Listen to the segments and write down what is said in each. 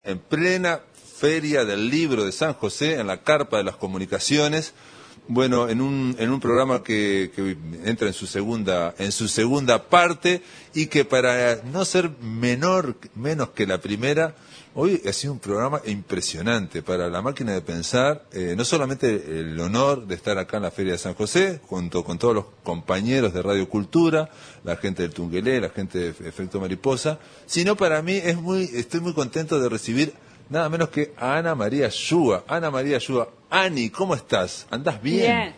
En plena Feria del Libro de San José, en la Carpa de las Comunicaciones, bueno, en un programa que entra en su segunda parte, y que para no ser menos que la primera, hoy ha sido un programa impresionante para La Máquina de Pensar. No solamente el honor de estar acá en la Feria de San José, junto con todos los compañeros de Radio Cultura, la gente del Tungelé, la gente de Efecto Mariposa, sino para mí estoy muy contento de recibir nada menos que a Ana María Yúa. Ana María Yúa. Ani, ¿cómo estás? ¿Andás bien?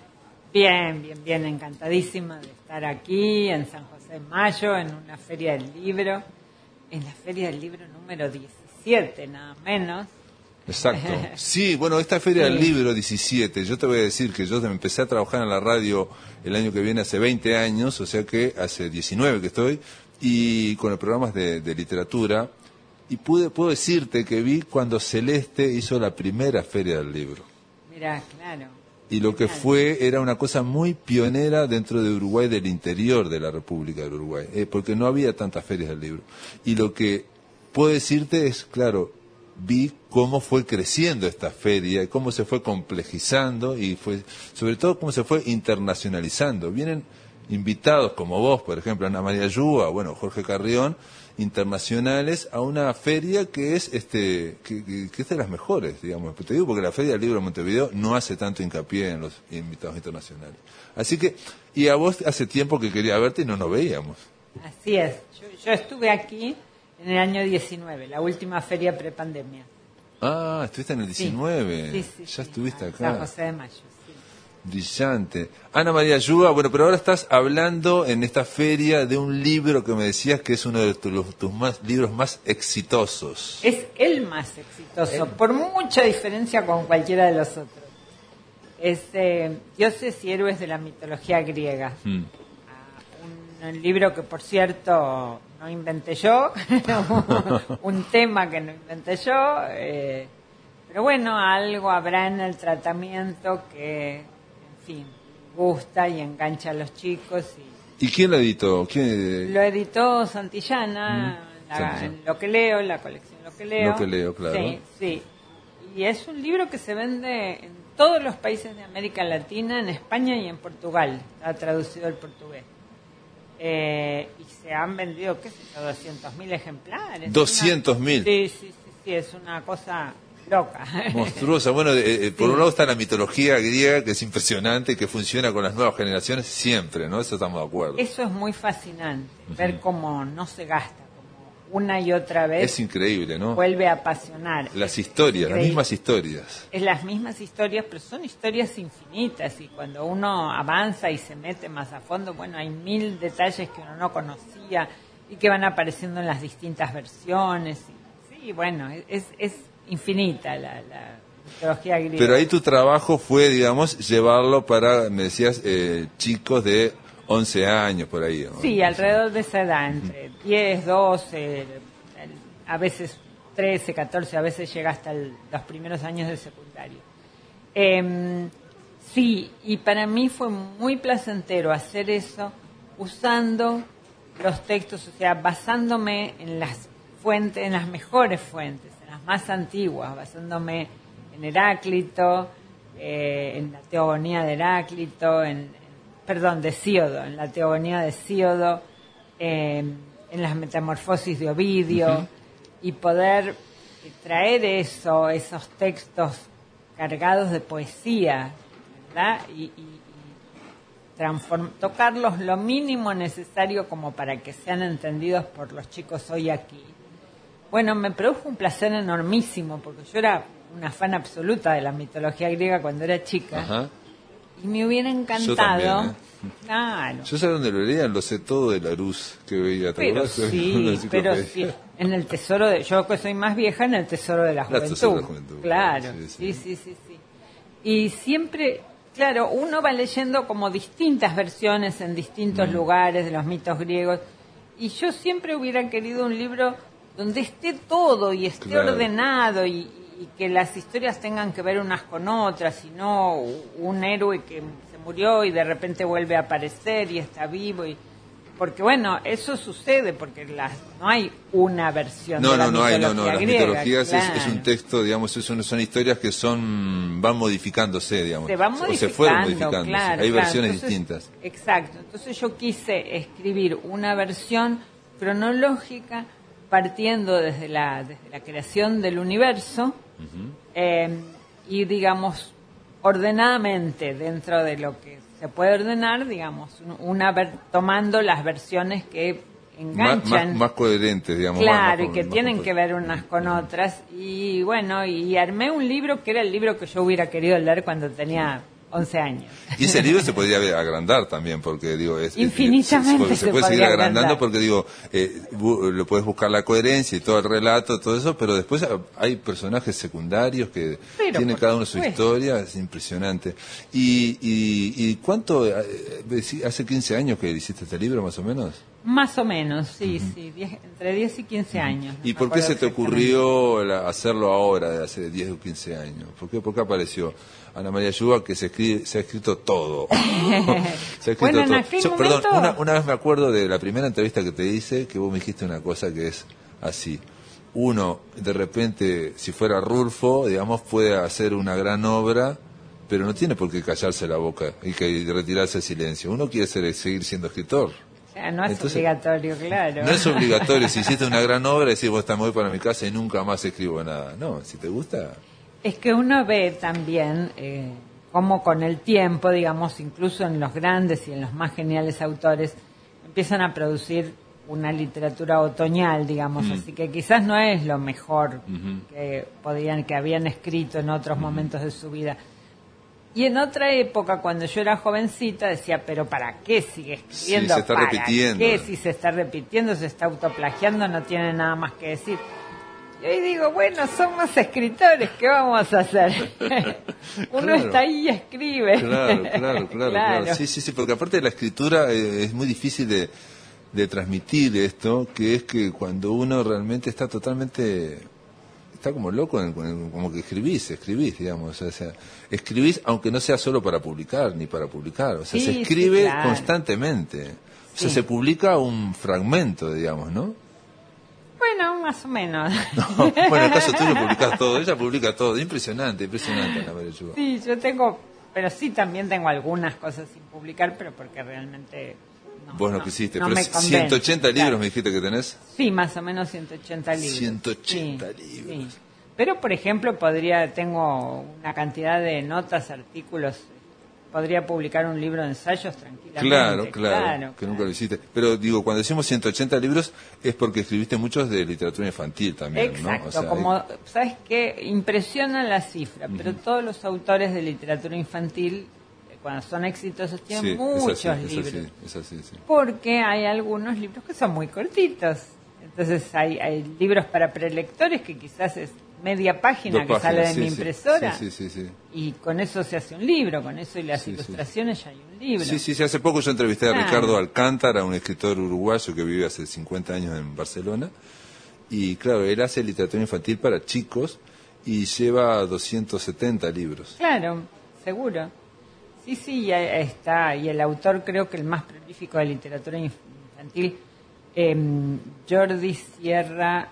Bien, encantadísima de estar aquí en San José de Mayo, en una Feria del Libro, en la Feria del Libro número 17, nada menos. Exacto. Sí, bueno, esta Feria del Libro 17, yo te voy a decir que yo empecé a trabajar en la radio el año que viene, hace 20 años, o sea que hace 19 que estoy, y con los programas de literatura, y puedo decirte que vi cuando Celeste hizo la primera Feria del Libro. Mirá, claro. Y lo que era una cosa muy pionera dentro de Uruguay, del interior de la República del Uruguay, porque no había tantas ferias del libro. Y lo que puedo decirte es, claro, vi cómo fue creciendo esta feria, cómo se fue complejizando y sobre todo cómo se fue internacionalizando. Vienen invitados como vos, por ejemplo, Ana María Yúa, bueno, Jorge Carrión, internacionales, a una feria que es que es de las mejores, digamos. Te digo porque la Feria del Libro de Montevideo no hace tanto hincapié en los invitados internacionales. Así que, y a vos hace tiempo que quería verte y no nos veíamos. Así es. Yo estuve aquí en el año 19, la última feria prepandemia. Ah, estuviste en el 19. Sí, ya estuviste acá. San José de Mayo. Brillante. Ana María Yúa, bueno, pero ahora estás hablando en esta feria de un libro que me decías que es uno de tus libros más exitosos. Es el más exitoso, por mucha diferencia con cualquiera de los otros. Es Dioses y Héroes de la Mitología Griega. Un libro que, por cierto, no inventé yo, un tema que no inventé yo, pero bueno, algo habrá en el tratamiento que, en fin, gusta y engancha a los chicos. ¿Y quién lo editó? Lo editó Santillana, Lo que leo, la colección Lo que leo. Lo que leo, claro. Sí. Y es un libro que se vende en todos los países de América Latina, en España y en Portugal. Está traducido al portugués. Y se han vendido, qué sé yo, 200.000 ejemplares. 200.000. Sí, es una cosa loca. Monstruosa. Bueno, por un lado está la mitología griega, que es impresionante, que funciona con las nuevas generaciones siempre, ¿no? Eso estamos de acuerdo. Eso es muy fascinante, ver cómo no se gasta, como una y otra vez. Es increíble, ¿no? Vuelve a apasionar. Las historias, las mismas historias. Es las mismas historias, pero son historias infinitas, y cuando uno avanza y se mete más a fondo, bueno, hay 1000 detalles que uno no conocía y que van apareciendo en las distintas versiones. Sí, bueno, es infinita la mitología griega. Pero ahí tu trabajo fue, digamos, llevarlo para, me decías, chicos de 11 años, por ahí, ¿no? Sí, alrededor de esa edad, entre 10, 12, a veces 13, 14, a veces llega hasta los primeros años de secundario. Sí, y para mí fue muy placentero hacer eso usando los textos, o sea, basándome en las fuentes, en las mejores fuentes, en las más antiguas, basándome en Heráclito, en la Teogonía de Heráclito, de Hesíodo, en la Teogonía de Hesíodo, en las Metamorfosis de Ovidio, y poder traer esos textos cargados de poesía, ¿verdad? Y tocarlos lo mínimo necesario como para que sean entendidos por los chicos hoy aquí. Bueno, me produjo un placer enormísimo, porque yo era una fan absoluta de la mitología griega cuando era chica. Ajá. Y me hubiera encantado. Yo también, Claro. Yo sé dónde lo leía, lo sé todo de Larousse que veía. Pero sí, en el tesoro yo que soy más vieja, en el tesoro de la juventud. Claro, sí. Y siempre, claro, uno va leyendo como distintas versiones en distintos lugares de los mitos griegos, y yo siempre hubiera querido un libro donde esté todo y esté ordenado, y que las historias tengan que ver unas con otras, y no un héroe que se murió y de repente vuelve a aparecer y está vivo. porque bueno, eso sucede, porque no hay una versión de la no hay, mitología las griega, mitologías claro. es un texto, digamos, son historias que van modificándose, digamos, se van o modificando, se fueron modificando, claro, hay claro. versiones Entonces, distintas. Exacto, entonces yo quise escribir una versión cronológica partiendo desde la creación del universo, y digamos ordenadamente dentro de lo que se puede ordenar, digamos, tomando las versiones que enganchan. Más coherentes, digamos. Claro, y que tienen que ver unas con otras. Y bueno, y armé un libro que era el libro que yo hubiera querido leer cuando tenía 11 años. Y ese libro se podría agrandar también, porque digo, infinitamente se puede seguir agrandando agrandar. porque digo, lo puedes buscar la coherencia y todo el relato, todo eso, pero después hay personajes secundarios que tienen cada uno su historia, es impresionante. Y ¿cuánto, hace 15 años que hiciste este libro más o menos? Más o menos, sí, entre 10 y 15 años. ¿Y por qué se te ocurrió hacerlo ahora, de hace 10 o 15 años? ¿Por qué apareció Ana María Yuba, que se ha escrito todo? Se ha escrito bueno, todo. en aquel momento... Perdón, una vez me acuerdo de la primera entrevista que te hice, que vos me dijiste una cosa que es así. Uno, de repente, si fuera Rulfo, digamos, puede hacer una gran obra, pero no tiene por qué callarse la boca y retirarse el silencio. Uno quiere seguir siendo escritor. O sea, no es obligatorio, claro. No es obligatorio. Si hiciste una gran obra, decís, vos me voy para mi casa y nunca más escribo nada. No, si te gusta... Es que uno ve también cómo con el tiempo, digamos, incluso en los grandes y en los más geniales autores, empiezan a producir una literatura otoñal, digamos, así que quizás no es lo mejor que habían escrito en otros momentos de su vida. Y en otra época, cuando yo era jovencita, decía, pero ¿para qué sigue escribiendo? Sí, se está repitiendo. ¿Para qué? Si se está repitiendo, se está autoplagiando, no tiene nada más que decir. Y hoy digo, bueno, somos escritores, ¿qué vamos a hacer? Uno está ahí y escribe. Claro. Sí, porque aparte de la escritura es muy difícil de transmitir esto, que es que cuando uno realmente está como loco, como que escribís, digamos, o sea, escribís aunque no sea solo para publicar, ni para publicar, o sea, se escribe constantemente, o sea, se publica un fragmento, digamos, ¿no? Bueno, más o menos. No, bueno, en el caso tuyo publicás todo, ella publica todo, impresionante, Ana María Yuba. Sí, pero sí también tengo algunas cosas sin publicar, pero porque realmente... Vos no quisiste, no pero me 180 libros me dijiste que tenés. Sí, más o menos 180 libros. 180 libros. Sí. Pero, por ejemplo, tengo una cantidad de notas, artículos, podría publicar un libro de ensayos tranquilamente. Claro, que nunca lo hiciste. Pero digo, cuando decimos 180 libros es porque escribiste muchos de literatura infantil también, exacto, ¿no? O sea, como, ¿sabes qué? Impresiona la cifra, pero todos los autores de literatura infantil, cuando son exitosos, tienen muchos libros. Es así. Porque hay algunos libros que son muy cortitos. Entonces hay libros para prelectores que quizás es media página que sale de mi impresora. Sí. Y con eso se hace un libro, con eso y las ilustraciones ya hay un libro. Sí, hace poco yo entrevisté a Ricardo Alcántara, un escritor uruguayo que vive hace 50 años en Barcelona. Y claro, él hace literatura infantil para chicos y lleva 270 libros. Claro, seguro. Sí, está. Y el autor, creo que el más prolífico de literatura infantil, Jordi Sierra,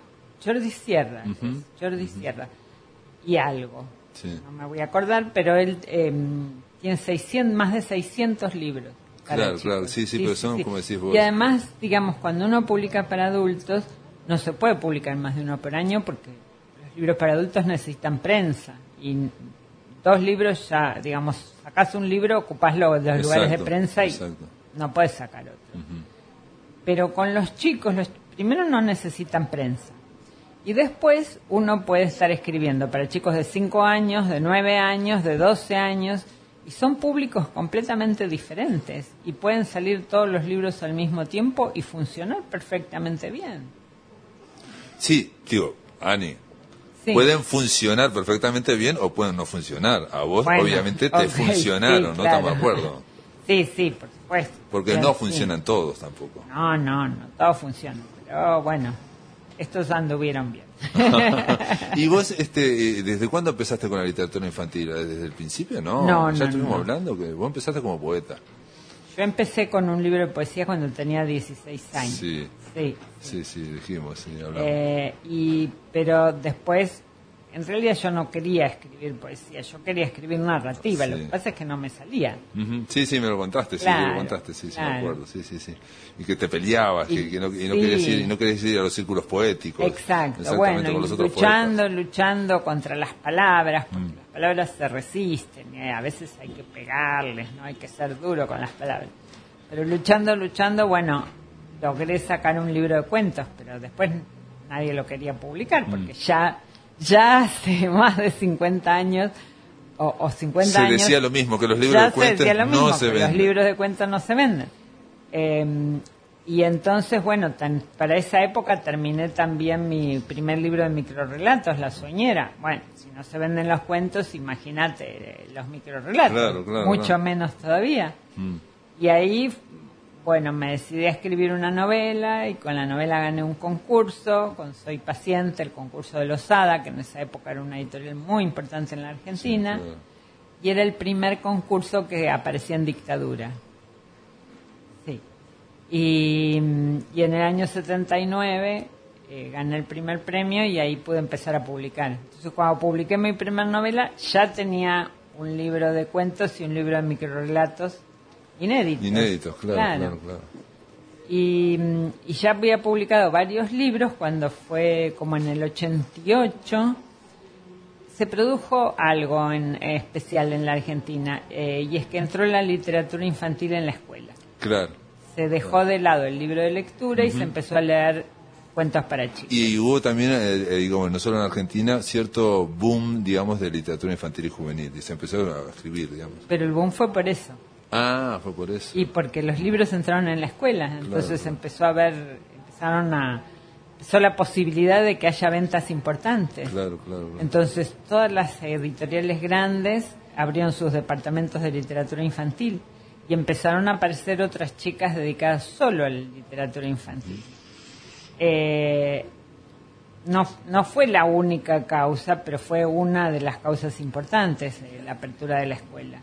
y algo. Sí. No me voy a acordar, pero él tiene más de 600 libros. Claro, sí, pero son, como decís vos. Y además, digamos, cuando uno publica para adultos, no se puede publicar más de uno por año porque los libros para adultos necesitan prensa. Y 2 libros ya, digamos, sacás un libro, ocupás los lugares de prensa y no puedes sacar otro. Pero con los chicos, primero no necesitan prensa. Y después uno puede estar escribiendo para chicos de 5 años, de 9 años, de 12 años, y son públicos completamente diferentes. Y pueden salir todos los libros al mismo tiempo y funcionar perfectamente bien. Sí, digo, Ani, pueden funcionar perfectamente bien o pueden no funcionar. A vos, obviamente, te funcionaron, ¿no? Estamos de acuerdo. Sí, por supuesto. Porque no funcionan todos tampoco. No, todos funcionan. Pero bueno, estos anduvieron bien. ¿Y vos, desde cuándo empezaste con la literatura infantil? ¿Desde el principio? No, ya estuvimos hablando que vos empezaste como poeta. Yo empecé con un libro de poesía cuando tenía 16 años. Sí. Sí, dijimos, sí, hablamos. Pero después, en realidad yo no quería escribir poesía, yo quería escribir narrativa, Sí. lo que pasa es que no me salía. Uh-huh. Sí, me lo contaste, Claro, sí, claro. me acuerdo, sí. Y que te peleabas, que no sí. querías ir a los círculos poéticos. Exacto, bueno, con los y otros luchando contra las palabras, porque las palabras se resisten, y a veces hay que pegarles, no hay que ser duro con las palabras. Pero luchando, bueno, logré sacar un libro de cuentos, pero después nadie lo quería publicar, porque ya hace más de 50 años o 50 años... Se decía lo mismo, que los libros de cuentos no se venden. Los libros de cuentos no se venden. Y entonces, bueno, para esa época terminé también mi primer libro de microrrelatos, La Soñera. Bueno, si no se venden los cuentos, imagínate los microrrelatos. Claro, mucho menos todavía. Y ahí, bueno, me decidí a escribir una novela y con la novela gané un concurso, con Soy Paciente, el concurso de Losada, que en esa época era una editorial muy importante en la Argentina. Sí, claro. Y era el primer concurso que aparecía en dictadura. Sí. Y en el año 79 gané el primer premio y ahí pude empezar a publicar. Entonces, cuando publiqué mi primera novela, ya tenía un libro de cuentos y un libro de microrrelatos inéditos, claro. Y ya había publicado varios libros cuando fue como en el 88. Se produjo algo en especial en la Argentina, y es que entró la literatura infantil en la escuela. Claro. Se dejó de lado el libro de lectura y se empezó a leer cuentos para chicos. Y hubo también, no solo en Argentina, cierto boom, digamos, de literatura infantil y juvenil, y se empezó a escribir, digamos. Pero el boom fue por eso. Ah, fue por eso. Y porque los libros entraron en la escuela, entonces empezó la posibilidad de que haya ventas importantes. Claro. Entonces todas las editoriales grandes abrieron sus departamentos de literatura infantil y empezaron a aparecer otras chicas dedicadas solo a la literatura infantil. No fue la única causa, pero fue una de las causas importantes, la apertura de la escuela.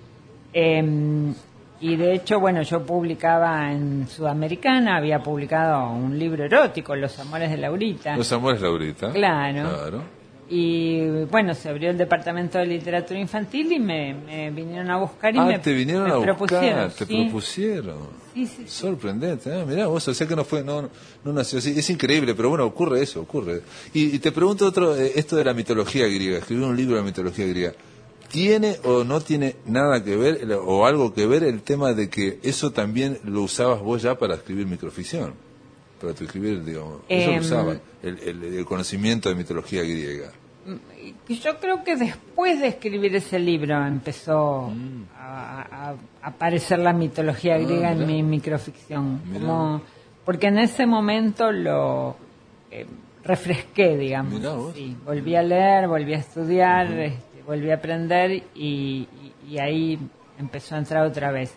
Y de hecho, bueno, yo publicaba en Sudamericana, había publicado un libro erótico, Los Amores de Laurita. Los Amores de Laurita. Claro. Y bueno, se abrió el departamento de literatura infantil y me vinieron a buscar y te vinieron a propusieron. Buscar, te propusieron. Sí. Sorprendente, mirá vos, o sea que no nació así, es increíble, pero bueno, ocurre. Y te pregunto esto de la mitología griega, escribir un libro de la mitología griega. ¿Tiene o no tiene nada que ver, o algo que ver el tema de que eso también lo usabas vos ya para escribir microficción? Para tu escribir, digamos, eso lo usabas, el conocimiento de mitología griega. Yo creo que después de escribir ese libro empezó a aparecer la mitología griega en mi microficción. Porque en ese momento lo refresqué, digamos. Sí, volví a leer, volví a estudiar, volví a aprender y ahí empezó a entrar otra vez.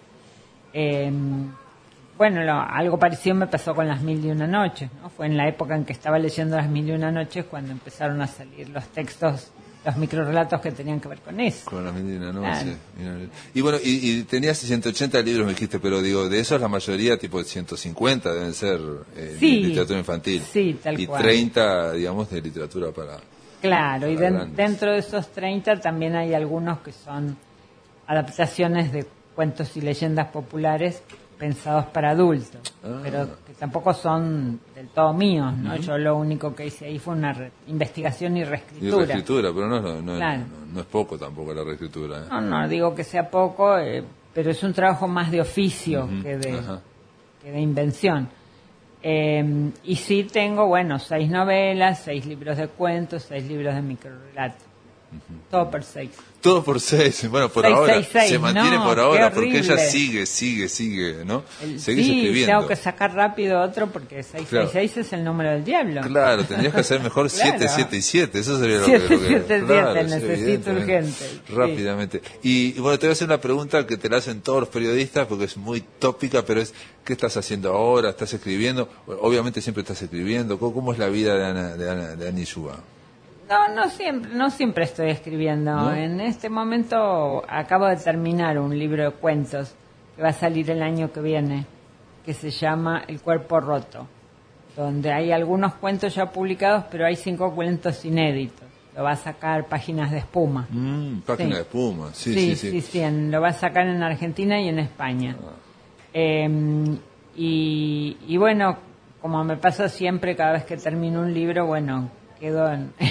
Algo parecido me pasó con Las Mil y Una Noches, ¿no? Fue en la época en que estaba leyendo Las Mil y Una Noches cuando empezaron a salir los textos, los microrrelatos que tenían que ver con eso. Con Las Mil y Una Noches. Claro. Y bueno, y tenías 180 libros, me dijiste, pero digo, de esos la mayoría, tipo 150 deben ser literatura infantil. Sí, tal cual. Y 30, digamos, de literatura para... Claro, y dentro de esos 30 también hay algunos que son adaptaciones de cuentos y leyendas populares pensados para adultos, pero que tampoco son del todo míos, ¿no? Yo lo único que hice ahí fue una investigación y reescritura. Y reescritura, pero no es poco tampoco la reescritura. No digo que sea poco, pero es un trabajo más de oficio que de invención. Y sí tengo, 6 novelas, 6 libros de cuentos, 6 libros de microrelatos. Todo por 6. Todo por 6. Bueno, por 6, ahora 6, 6. se mantiene por ahora, porque ella sigue, ¿no? Seguís escribiendo. Tengo que sacar rápido otro porque 666 es el número del diablo. Claro, tendrías que hacer mejor 7, 7 y 7. Eso sería lo 7, que... 7, 7, necesito urgente. Rápidamente. Y bueno, te voy a hacer una pregunta que te la hacen todos los periodistas porque es muy tópica, pero es ¿qué estás haciendo ahora? ¿Estás escribiendo? Obviamente siempre estás escribiendo. ¿Cómo es la vida de Annie Yuba? No siempre estoy escribiendo. ¿No? En este momento acabo de terminar un libro de cuentos que va a salir el año que viene, que se llama El cuerpo roto, donde hay algunos cuentos ya publicados, pero hay 5 cuentos inéditos. Lo va a sacar Páginas de Espuma. Páginas de Espuma, sí. Lo va a sacar en Argentina y en España. Y bueno, como me pasa siempre, cada vez que termino un libro, bueno, quedo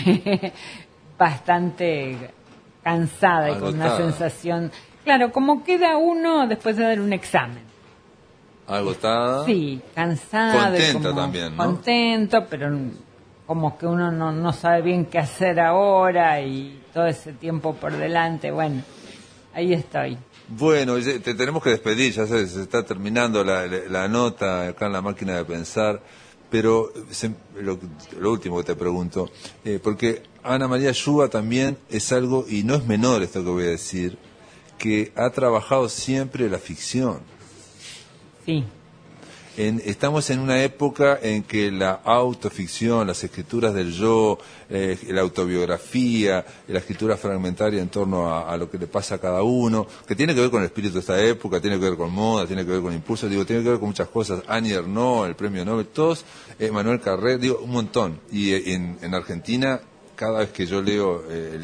bastante cansada y con una sensación... Claro, como queda uno después de dar un examen. Agotada. Sí, cansada. Contenta también, ¿no? Contento, pero como que uno no sabe bien qué hacer ahora y todo ese tiempo por delante. Bueno, ahí estoy. Bueno, te tenemos que despedir, ya se está terminando la nota acá en la máquina de pensar, pero lo último que te pregunto, porque Ana María Yuba también es algo, y no es menor esto que voy a decir, que ha trabajado siempre la ficción. Sí. Estamos en una época en que la autoficción, las escrituras del yo, la autobiografía, la escritura fragmentaria en torno a lo que le pasa a cada uno, que tiene que ver con el espíritu de esta época, tiene que ver con moda, tiene que ver con impulso, tiene que ver con muchas cosas. Annie Ernaux, el premio Nobel, todos, Manuel Carré, un montón. Y en Argentina, cada vez que yo leo,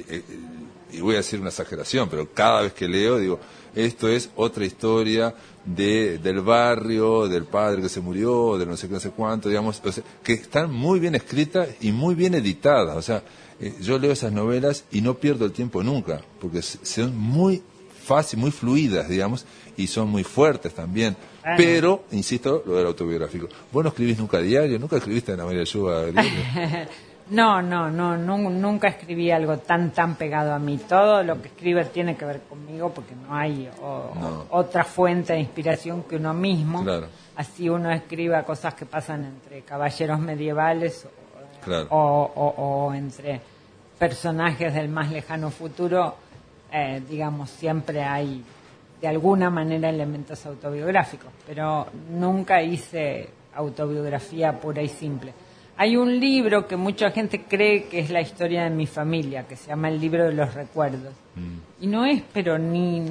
y voy a decir una exageración, pero cada vez que leo, digo, esto es otra historia del barrio, del padre que se murió, de no sé qué, no sé cuánto, digamos, o sea, que están muy bien escritas y muy bien editadas. O sea, yo leo esas novelas y no pierdo el tiempo nunca, porque son muy fáciles, muy fluidas, digamos, y son muy fuertes también. Pero, insisto, lo del autobiográfico. ¿Vos no escribís nunca diario? ¿Nunca escribiste Ana María Yuba diario? No, nunca escribí algo tan pegado a mí. Todo lo que escribe tiene que ver conmigo porque no hay otra fuente de inspiración que uno mismo. Claro. Así uno escriba cosas que pasan entre caballeros medievales claro. o entre personajes del más lejano futuro, digamos, siempre hay de alguna manera elementos autobiográficos, pero nunca hice autobiografía pura y simple. Hay un libro que mucha gente cree que es la historia de mi familia, que se llama El libro de los recuerdos. Y no es, pero ni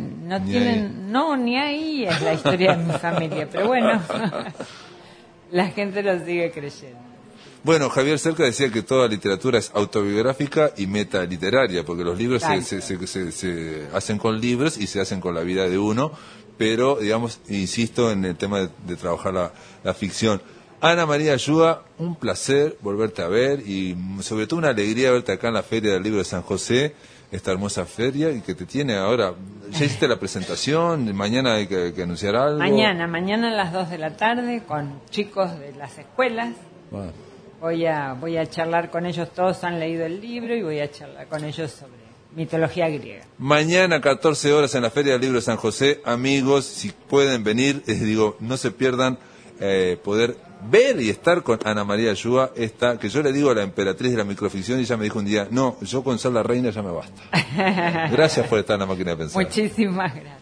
ahí es la historia de mi familia. Pero bueno, la gente lo sigue creyendo. Bueno, Javier Cerca decía que toda literatura es autobiográfica y metaliteraria, porque los libros se hacen con libros y se hacen con la vida de uno, pero, digamos, insisto en el tema de trabajar la ficción. Ana María Yuba, un placer volverte a ver y sobre todo una alegría verte acá en la Feria del Libro de San José, esta hermosa feria y que te tiene ahora. ¿Ya hiciste la presentación? ¿Mañana hay que anunciar algo? Mañana a las 2 de la tarde con chicos de las escuelas. Wow. Voy a charlar con ellos, todos han leído el libro y voy a charlar con ellos sobre mitología griega. Mañana 14 horas en la Feria del Libro de San José. Amigos, si pueden venir, no se pierdan poder ver y estar con Ana María Yuba, que yo le digo a la emperatriz de la microficción y ella me dijo un día, no, yo con ser la reina ya me basta. Gracias por estar en la máquina de pensar. Muchísimas gracias.